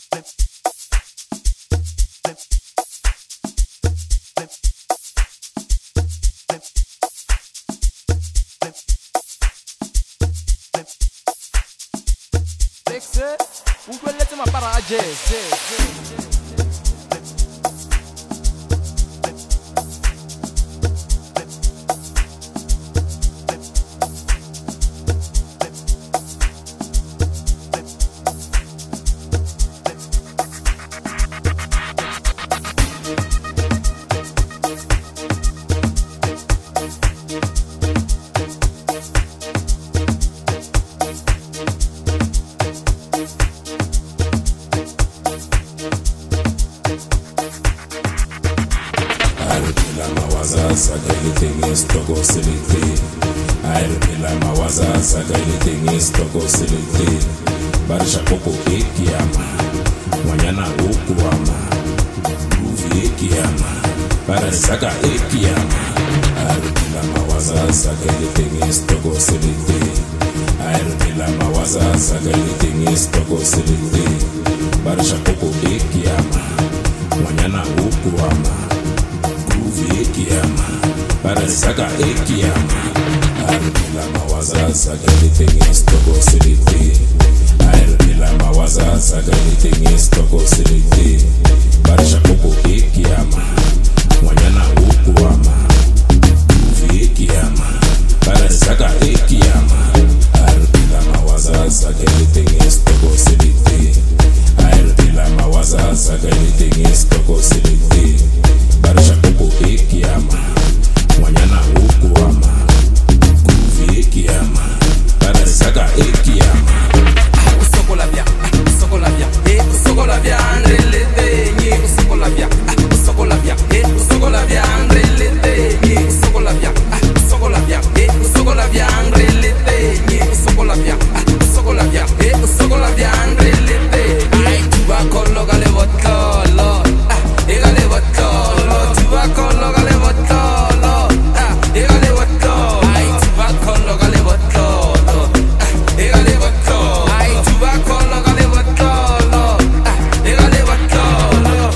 Ukwelete mapara aje. Saka anything is toko siliti. I repila mawaza saka anything is toko siliti. Barisha popo ekiyama, wanyana ukuama, groovy ekiyama, barisaka ekiyama. I repila mawaza saka anything is toko siliti. I repila mawaza saka anything is toko siliti. Barisha popo ekiyama, wanyana ukuama. Ekiyama, para saka ekiyama. Arupila mawaza saka anything is toko siliti. Arupila mawaza saka anything is toko siliti. Barisha popo ekiyama, wanyana ukuama. Ekiyama, para saka ekiyama. Arupila mawaza saka anything is toko siliti. Arupila mawaza saka anything is toko siliti. Barisha popo ekiyama, wanyana ukuama. Groovy ekiyama, barisaka ekiyama. Usokolavia, usokolavia, usokolavia, andrelete, ni usokolavia, usokolavia, usokolavia, andrelete, ni usokolavia, usokolavia, usokolavia, andrelete, ni usokolavia, usokolavia, usokolavia, andrelete. Ay, tuba kologa le botolo, egale botolo, tuba kologa le botolo, egale botolo. Ay, tuba kologa le botolo, egale botolo. Ay, tuba kologa le botolo, egale botolo.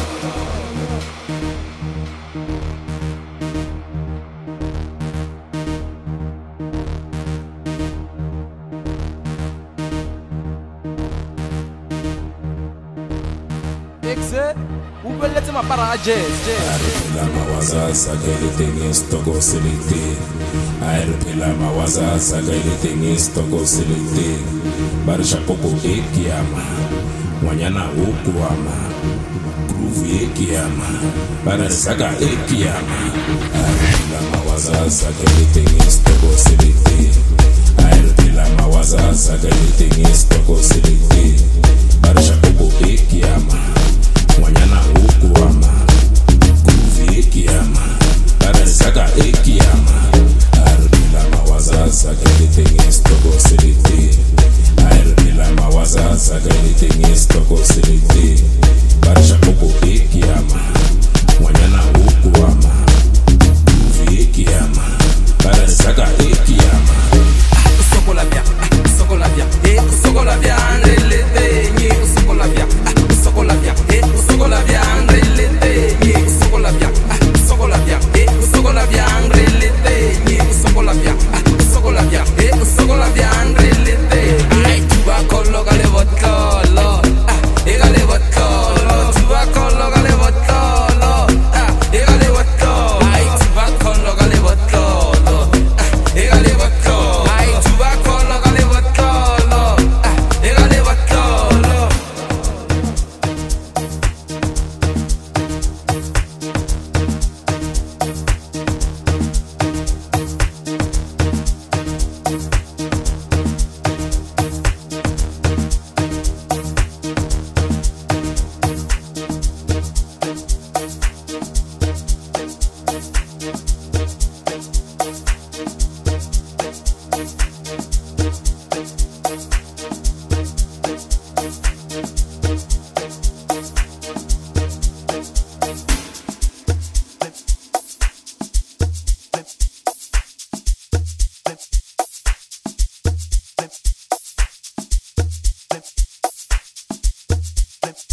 Exe, ukwelete mapara aje. Arupila mawaza saka anything is toko siliti. Arupila mawaza saka anything is toko siliti. Barisha popo ekiyama, wanyana ukuama. Groovy ekiyama, barisaka ekiyama. Arupila mawaza saka anything is toko siliti. Arupila mawaza saka anything is toko siliti. Barisha popo ekiyama, wanyana ukuama. Groovy ekiyama, barisaka ekiyama. Arupila mawaza saka anything is toko siliti. Arupila mawaza saka anything is toko siliti. Barisha popo ekiyama, wanyana ukuama. Groovy ekiyama, barisaka ekiyama. Usokolavia, usokolavia, usokolavia, andrelete, ni usokolavia, usokolavia, usokolavia, andrelete, ni usokolavia, usokolavia, usokolavia, andrelete, ni usokolavia, usokolavia, usokolavia, andrelete. Ay, tuba kologa le botolo, egale botolo, tuba kologa le botolo, egale botolo. Ay, tuba kologa le botolo, egale botolo. Ay, tuba kologa le botolo, egale botolo. Flip.